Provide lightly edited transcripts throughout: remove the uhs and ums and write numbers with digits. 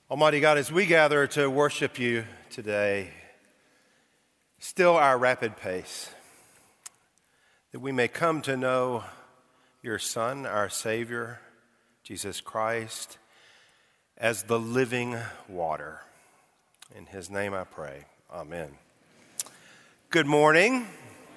Almighty God, as we gather to worship you today, still our rapid pace, that we may come to know your Son, our Savior, Jesus Christ, as the living water. In his name I pray. Amen. Good morning.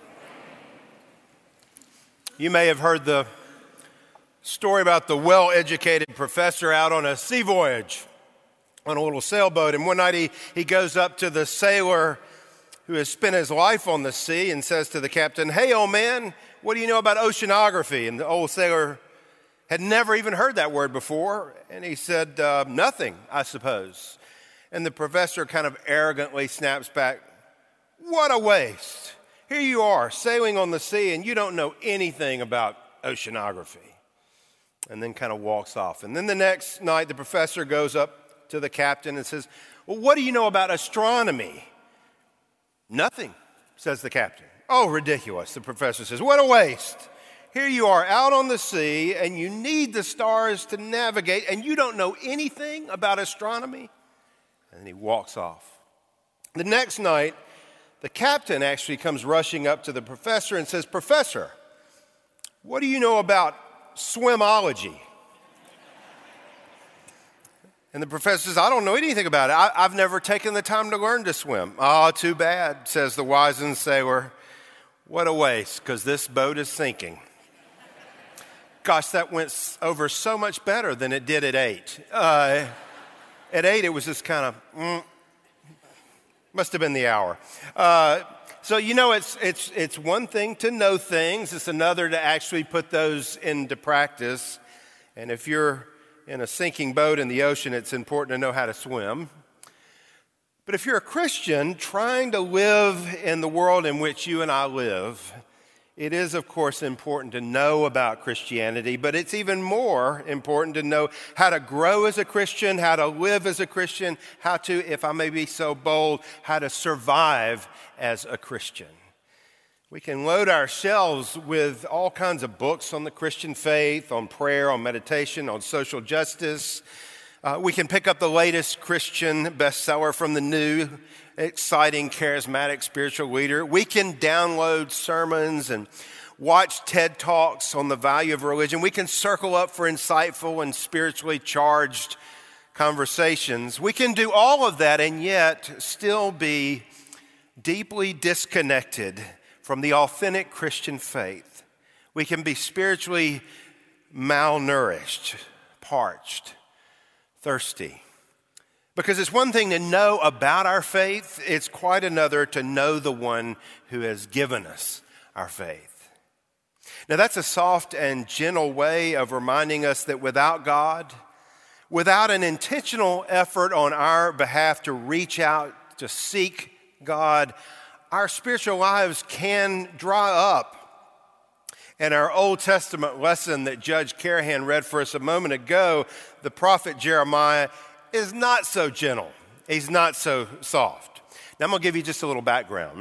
You may have heard the story about the well-educated professor out on a sea voyage on a little sailboat. And one night he goes up to the sailor who has spent his life on the sea and says to the captain, "Hey, old man, what do you know about oceanography?" And the old sailor had never even heard that word before. And he said, "Nothing, I suppose." And the professor kind of arrogantly snaps back, "What a waste. Here you are sailing on the sea and you don't know anything about oceanography." And then kind of walks off. And then the next night the professor goes up to the captain and says, "Well, what do you know about astronomy?" "Nothing," says the captain. "Oh, ridiculous," the professor says. "What a waste. Here you are out on the sea and you need the stars to navigate and you don't know anything about astronomy?" And then he walks off. The next night, the captain actually comes rushing up to the professor and says, "Professor, what do you know about swimology?" And the professor says, "I don't know anything about it. I've never taken the time to learn to swim." "Oh, too bad," says the wizened sailor. "What a waste, because this boat is sinking." Gosh, that went over so much better than it did at 8. At 8, it was just kind of, must have been the hour. So, you know, it's one thing to know things. It's another to actually put those into practice. And if you're in a sinking boat in the ocean, it's important to know how to swim. But if you're a Christian trying to live in the world in which you and I live, it is, of course, important to know about Christianity, but it's even more important to know how to grow as a Christian, how to live as a Christian, how to, if I may be so bold, how to survive as a Christian. We can load our shelves with all kinds of books on the Christian faith, on prayer, on meditation, on social justice. We can pick up the latest Christian bestseller from the new, exciting, charismatic spiritual leader. We can download sermons and watch TED Talks on the value of religion. We can circle up for insightful and spiritually charged conversations. We can do all of that and yet still be deeply disconnected from the authentic Christian faith. We can be spiritually malnourished, parched, thirsty. Because it's one thing to know about our faith, it's quite another to know the one who has given us our faith. Now, that's a soft and gentle way of reminding us that without God, without an intentional effort on our behalf to reach out, to seek God, our spiritual lives can dry up. And our Old Testament lesson that Judge Carahan read for us a moment ago, the prophet Jeremiah is not so gentle. He's not so soft. Now I'm going to give you just a little background.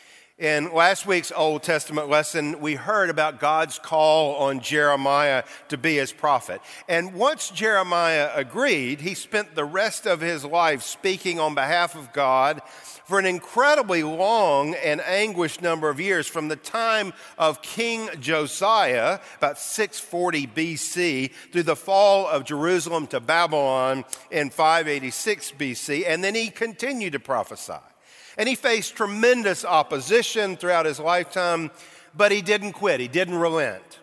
In last week's Old Testament lesson, we heard about God's call on Jeremiah to be his prophet. And once Jeremiah agreed, he spent the rest of his life speaking on behalf of God for an incredibly long and anguished number of years, from the time of King Josiah, about 640 BC, through the fall of Jerusalem to Babylon in 586 BC, and then he continued to prophesy. And he faced tremendous opposition throughout his lifetime, but he didn't quit. He didn't relent.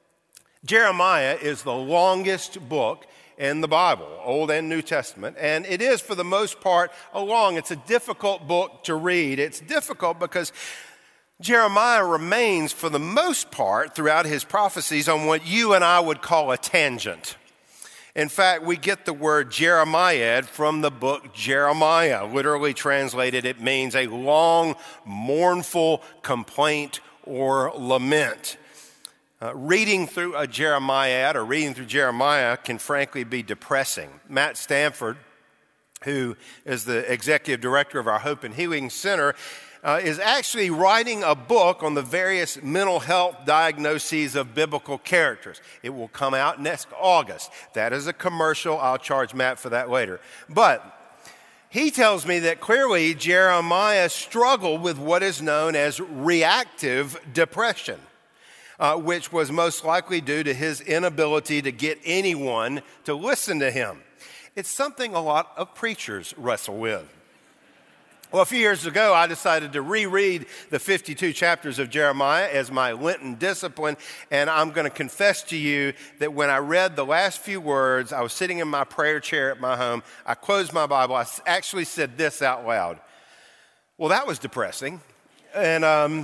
Jeremiah is the longest book in the Bible, Old and New Testament, and it is, for the most part, it's a difficult book to read. It's difficult because Jeremiah remains, for the most part, throughout his prophecies, on what you and I would call a tangent. In fact, we get the word Jeremiad from the book Jeremiah. Literally translated, it means a long, mournful complaint or lament. Reading through a Jeremiad or reading through Jeremiah can frankly be depressing. Matt Stanford, who is the executive director of our Hope and Healing Center, is actually writing a book on the various mental health diagnoses of biblical characters. It will come out next August. That is a commercial. I'll charge Matt for that later. But he tells me that clearly Jeremiah struggled with what is known as reactive depression, which was most likely due to his inability to get anyone to listen to him. It's something a lot of preachers wrestle with. Well, a few years ago, I decided to reread the 52 chapters of Jeremiah as my Lenten discipline, and I'm going to confess to you that when I read the last few words, I was sitting in my prayer chair at my home, I closed my Bible, I actually said this out loud. Well, that was depressing, and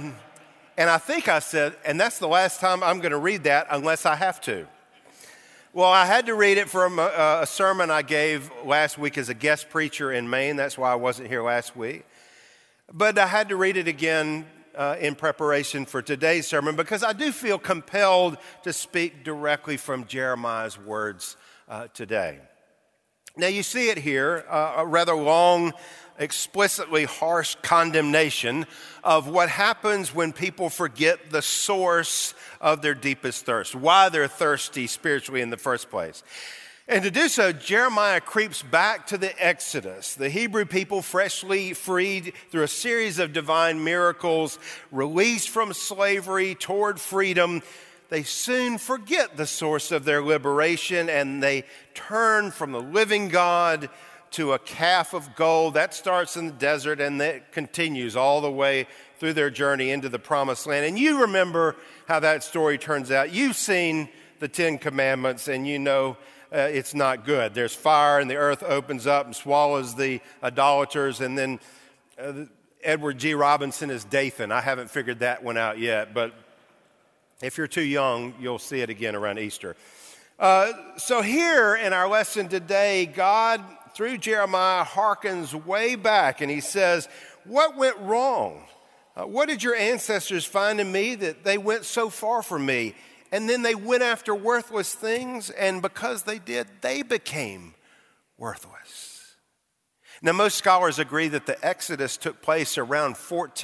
I think I said, and that's the last time I'm going to read that unless I have to. Well, I had to read it from a sermon I gave last week as a guest preacher in Maine. That's why I wasn't here last week. But I had to read it again in preparation for today's sermon because I do feel compelled to speak directly from Jeremiah's words today. Now, you see it here, a rather long, explicitly harsh condemnation of what happens when people forget the source of their deepest thirst, why they're thirsty spiritually in the first place. And to do so, Jeremiah creeps back to the Exodus, the Hebrew people freshly freed through a series of divine miracles, released from slavery toward freedom. They soon forget the source of their liberation and they turn from the living God to a calf of gold. That starts in the desert and that continues all the way through their journey into the promised land. And you remember how that story turns out. You've seen the Ten Commandments and you know it's not good. There's fire and the earth opens up and swallows the idolaters. And then Edward G. Robinson is Dathan. I haven't figured that one out yet, but if you're too young, you'll see it again around Easter. So here in our lesson today, God, through Jeremiah, hearkens way back and he says, what went wrong? What did your ancestors find in me that they went so far from me? And then they went after worthless things, and because they did, they became worthless. Now, most scholars agree that the Exodus took place around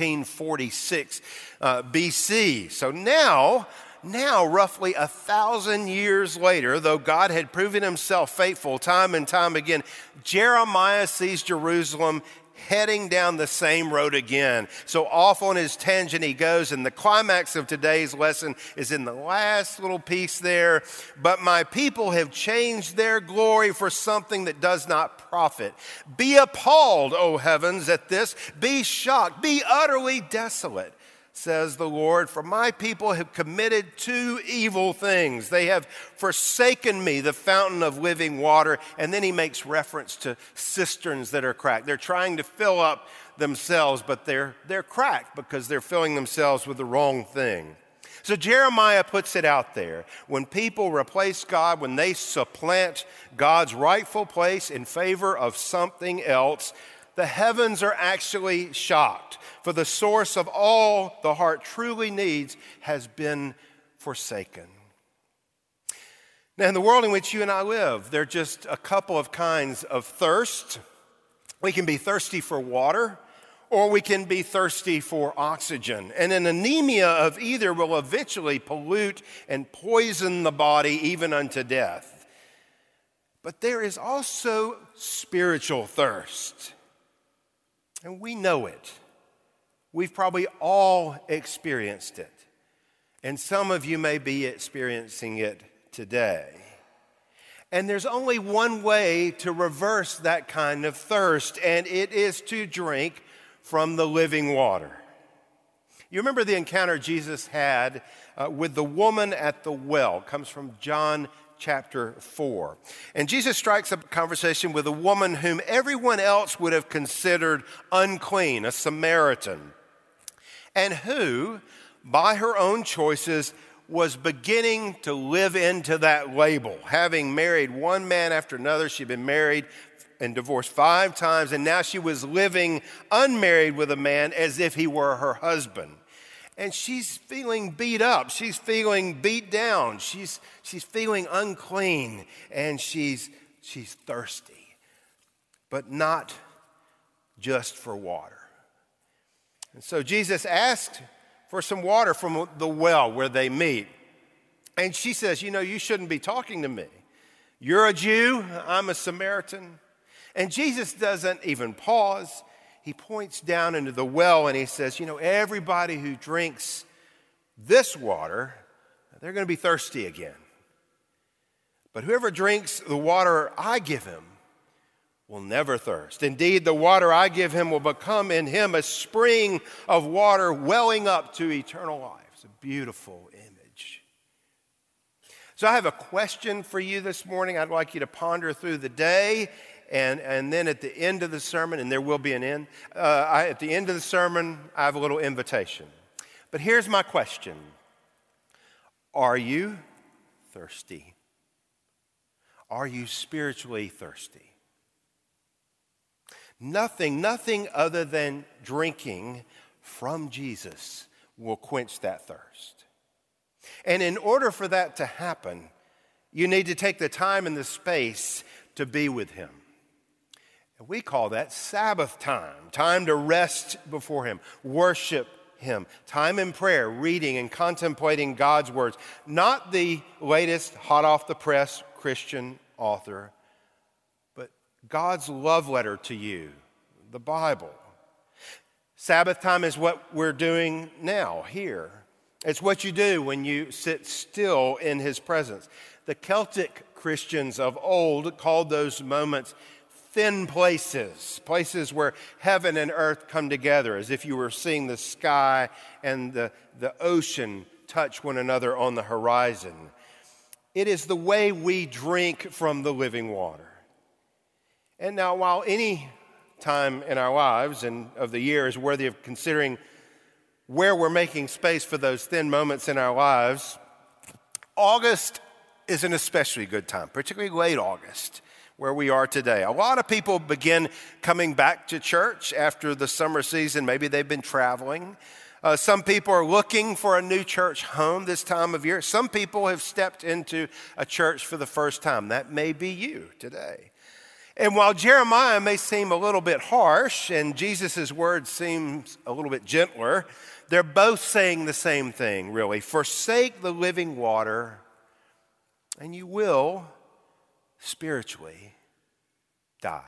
1446 BC. So now, roughly 1,000 years later, though God had proven himself faithful time and time again, Jeremiah sees Jerusalem heading down the same road again. So off on his tangent he goes, and the climax of today's lesson is in the last little piece there. But my people have changed their glory for something that does not profit. Be appalled, O heavens, at this. Be shocked. Be utterly desolate, says the Lord, for my people have committed two evil things. They have forsaken me, the fountain of living water. And then he makes reference to cisterns that are cracked. They're trying to fill up themselves, but they're cracked because they're filling themselves with the wrong thing. So Jeremiah puts it out there. When people replace God, when they supplant God's rightful place in favor of something else, the heavens are actually shocked, for the source of all the heart truly needs has been forsaken. Now, in the world in which you and I live, there are just a couple of kinds of thirst. We can be thirsty for water, or we can be thirsty for oxygen. And an anemia of either will eventually pollute and poison the body even unto death. But there is also spiritual thirst. And we know it. We've probably all experienced it. And some of you may be experiencing it today. And there's only one way to reverse that kind of thirst, and it is to drink from the living water. You remember the encounter Jesus had with the woman at the well. It comes from John chapter 4. And Jesus strikes up a conversation with a woman whom everyone else would have considered unclean, a Samaritan, and who, by her own choices, was beginning to live into that label. Having married one man after another, she'd been married and divorced 5 times, and now she was living unmarried with a man as if he were her husband. And she's feeling beat up. She's feeling beat down. She's feeling unclean, and she's thirsty, but not just for water. And so Jesus asked for some water from the well where they meet. And she says, you shouldn't be talking to me. You're a Jew, I'm a Samaritan. And Jesus doesn't even pause. He points down into the well and he says, everybody who drinks this water, they're going to be thirsty again. But whoever drinks the water I give him will never thirst. Indeed, the water I give him will become in him a spring of water welling up to eternal life. It's a beautiful image. So I have a question for you this morning. I'd like you to ponder through the day. And then at the end of the sermon, and there will be an end, at the end of the sermon, I have a little invitation. But here's my question. Are you thirsty? Are you spiritually thirsty? Nothing other than drinking from Jesus will quench that thirst. And in order for that to happen, you need to take the time and the space to be with him. We call that Sabbath time to rest before him, worship him, time in prayer, reading and contemplating God's words, not the latest hot off the press Christian author, but God's love letter to you, the Bible. Sabbath time is what we're doing now, here. It's what you do when you sit still in his presence. The Celtic Christians of old called those moments thin places where heaven and earth come together, as if you were seeing the sky and the ocean touch one another on the horizon. It is the way we drink from the living water. And now, while any time in our lives and of the year is worthy of considering where we're making space for those thin moments in our lives, August is an especially good time, particularly late August, where we are today. A lot of people begin coming back to church after the summer season. Maybe they've been traveling. Some people are looking for a new church home this time of year. Some people have stepped into a church for the first time. That may be you today. And while Jeremiah may seem a little bit harsh and Jesus' word seems a little bit gentler, they're both saying the same thing, really. Forsake the living water, and you will spiritually die.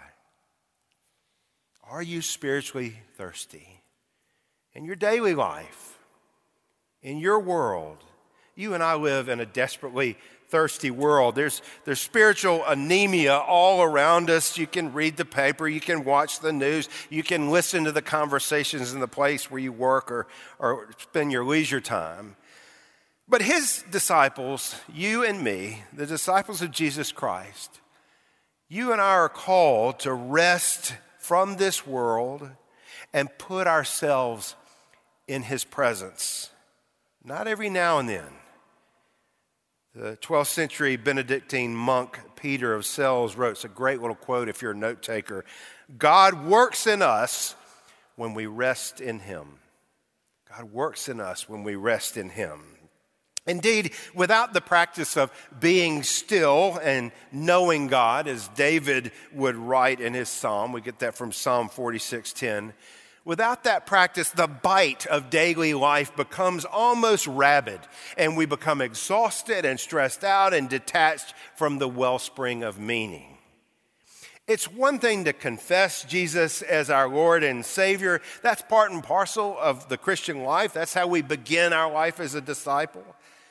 Are you spiritually thirsty? In your daily life, in your world, you and I live in a desperately thirsty world. There's spiritual anemia all around us. You can read the paper, you can watch the news, you can listen to the conversations in the place where you work or spend your leisure time. But his disciples, you and me, the disciples of Jesus Christ, you and I are called to rest from this world and put ourselves in his presence. Not every now and then. The 12th century Benedictine monk Peter of Celles wrote, it's a great little quote if you're a note taker. God works in us when we rest in him. God works in us when we rest in him. Indeed, without the practice of being still and knowing God, as David would write in his psalm, we get that from Psalm 46:10, without that practice, the bite of daily life becomes almost rabid, and we become exhausted and stressed out and detached from the wellspring of meaning. It's one thing to confess Jesus as our Lord and Savior. That's part and parcel of the Christian life. That's how we begin our life as a disciple.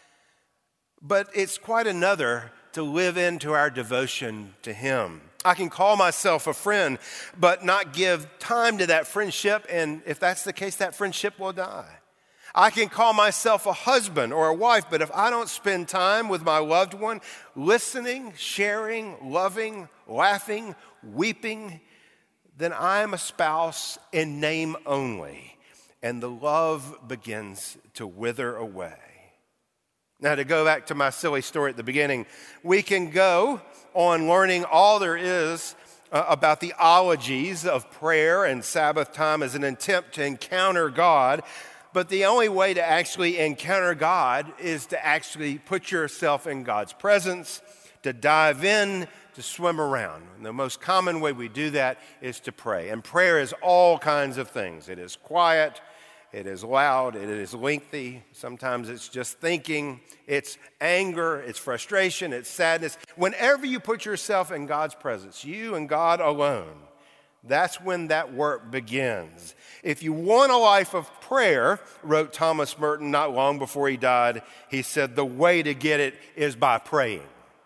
But it's quite another to live into our devotion to him. I can call myself a friend, but not give time to that friendship, and if that's the case, that friendship will die. I can call myself a husband or a wife, but if I don't spend time with my loved one, listening, sharing, loving, laughing, weeping, then I'm a spouse in name only, and the love begins to wither away. Now, to go back to my silly story at the beginning, we can go on learning all there is about the ologies of prayer and Sabbath time as an attempt to encounter God. But the only way to actually encounter God is to actually put yourself in God's presence, to dive in, to swim around. And the most common way we do that is to pray. And prayer is all kinds of things. It is quiet, it is loud, it is lengthy. Sometimes it's just thinking, it's anger, it's frustration, it's sadness. Whenever you put yourself in God's presence, you and God alone, that's when that work begins. If you want a life of prayer, wrote Thomas Merton not long before he died, he said, the way to get it is by praying.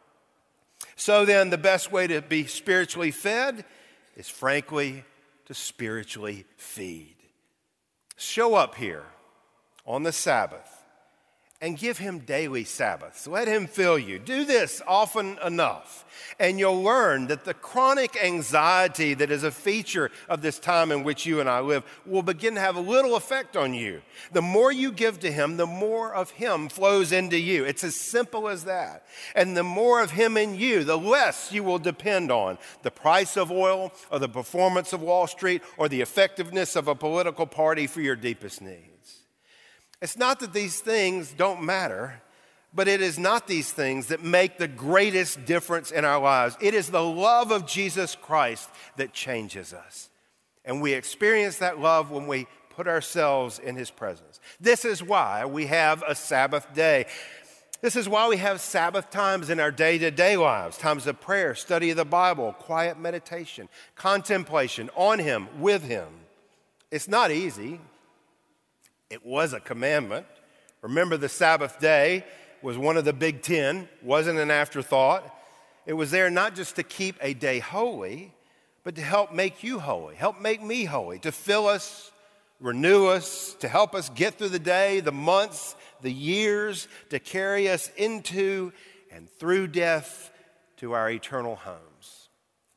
So then, the best way to be spiritually fed is, frankly, to spiritually feed. Show up here on the Sabbath and give him daily Sabbaths. Let him fill you. Do this often enough, and you'll learn that the chronic anxiety that is a feature of this time in which you and I live will begin to have a little effect on you. The more you give to him, the more of him flows into you. It's as simple as that. And the more of him in you, the less you will depend on the price of oil or the performance of Wall Street or the effectiveness of a political party for your deepest needs. It's not that these things don't matter, but it is not these things that make the greatest difference in our lives. It is the love of Jesus Christ that changes us. And we experience that love when we put ourselves in his presence. This is why we have a Sabbath day. This is why we have Sabbath times in our day-to-day lives, times of prayer, study of the Bible, quiet meditation, contemplation on him, with him. It's not easy. It was a commandment. Remember, the Sabbath day was one of the big 10, wasn't an afterthought. It was there not just to keep a day holy, but to help make you holy, help make me holy, to fill us, renew us, to help us get through the day, the months, the years, to carry us into and through death to our eternal homes.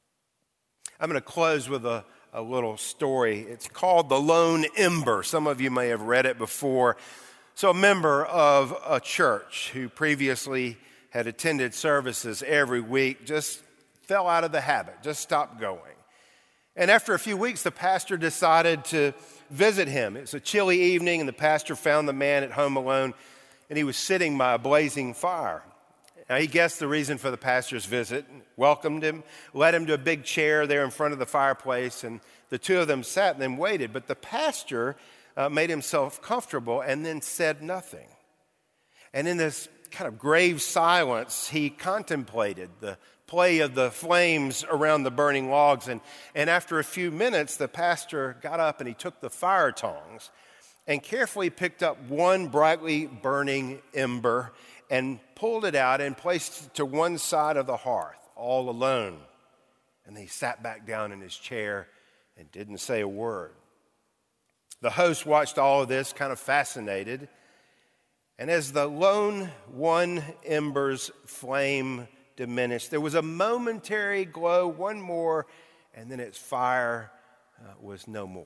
I'm going to close with a little story. It's called The Lone Ember. Some of you may have read it before. So a member of a church who previously had attended services every week just fell out of the habit, just stopped going. And after a few weeks, the pastor decided to visit him. It was a chilly evening, and the pastor found the man at home alone, and he was sitting by a blazing fire. Now, he guessed the reason for the pastor's visit, welcomed him, led him to a big chair there in front of the fireplace, and the two of them sat and then waited. But the pastor made himself comfortable and then said nothing. And in this kind of grave silence, he contemplated the play of the flames around the burning logs. And after a few minutes, the pastor got up and he took the fire tongs and carefully picked up one brightly burning ember and pulled it out and placed it to one side of the hearth, all alone. And he sat back down in his chair and didn't say a word. The host watched all of this, kind of fascinated. And as the lone one ember's flame diminished, there was a momentary glow, one more, and then its fire was no more.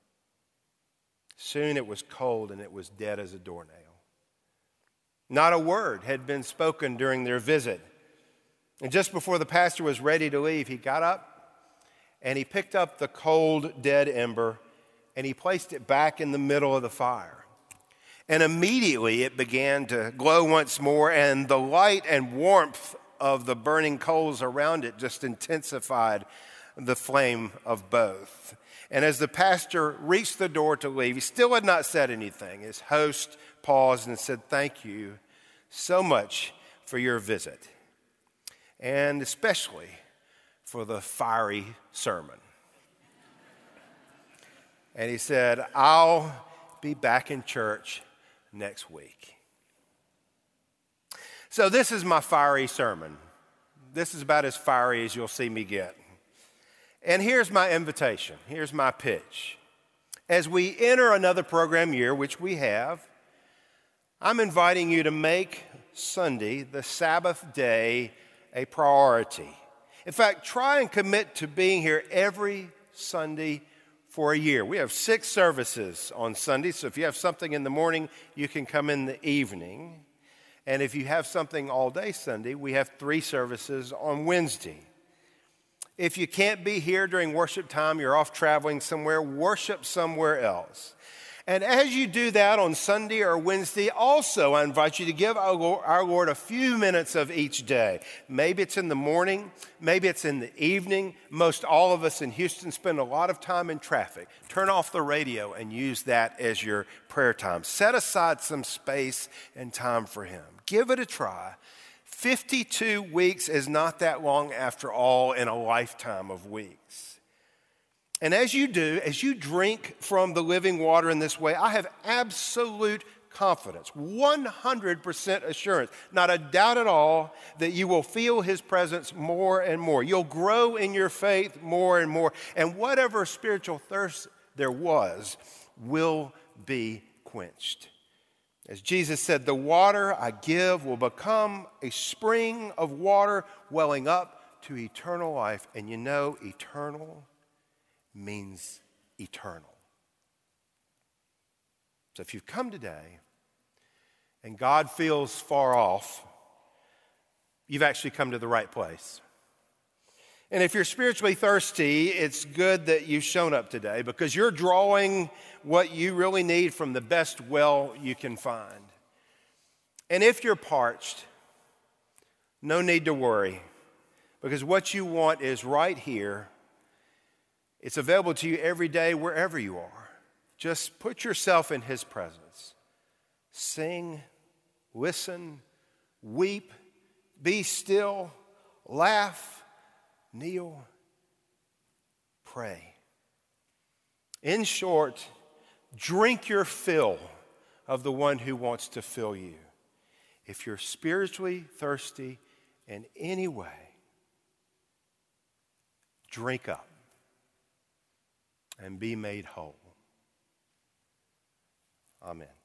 Soon it was cold and it was dead as a doornail. Not a word had been spoken during their visit. And just before the pastor was ready to leave, he got up and he picked up the cold, dead ember and he placed it back in the middle of the fire. And immediately it began to glow once more, and the light and warmth of the burning coals around it just intensified the flame of both. And as the pastor reached the door to leave, he still had not said anything. His host paused and said, "Thank you so much for your visit, and especially for the fiery sermon." And he said, "I'll be back in church next week." So this is my fiery sermon. This is about as fiery as you'll see me get. And here's my invitation. Here's my pitch. As we enter another program year, which we have, I'm inviting you to make Sunday, the Sabbath day, a priority. In fact, try and commit to being here every Sunday for a year. We have 6 services on Sunday, so if you have something in the morning, you can come in the evening. And if you have something all day Sunday, we have 3 services on Wednesday. If you can't be here during worship time, you're off traveling somewhere, worship somewhere else. And as you do that on Sunday or Wednesday, also I invite you to give our Lord a few minutes of each day. Maybe it's in the morning, maybe it's in the evening. Most all of us in Houston spend a lot of time in traffic. Turn off the radio and use that as your prayer time. Set aside some space and time for Him. Give it a try. 52 weeks is not that long after all in a lifetime of weeks. And as you do, as you drink from the living water in this way, I have absolute confidence, 100% assurance, not a doubt at all that you will feel His presence more and more. You'll grow in your faith more and more. And whatever spiritual thirst there was will be quenched. As Jesus said, the water I give will become a spring of water welling up to eternal life. And you know, eternal means eternal. So if you've come today and God feels far off, you've actually come to the right place. And if you're spiritually thirsty, it's good that you've shown up today because you're drawing what you really need from the best well you can find. And if you're parched, no need to worry because what you want is right here. It's available to you every day, wherever you are. Just put yourself in His presence. Sing, listen, weep, be still, laugh, kneel, pray. In short, drink your fill of the one who wants to fill you. If you're spiritually thirsty in any way, drink up and be made whole. Amen.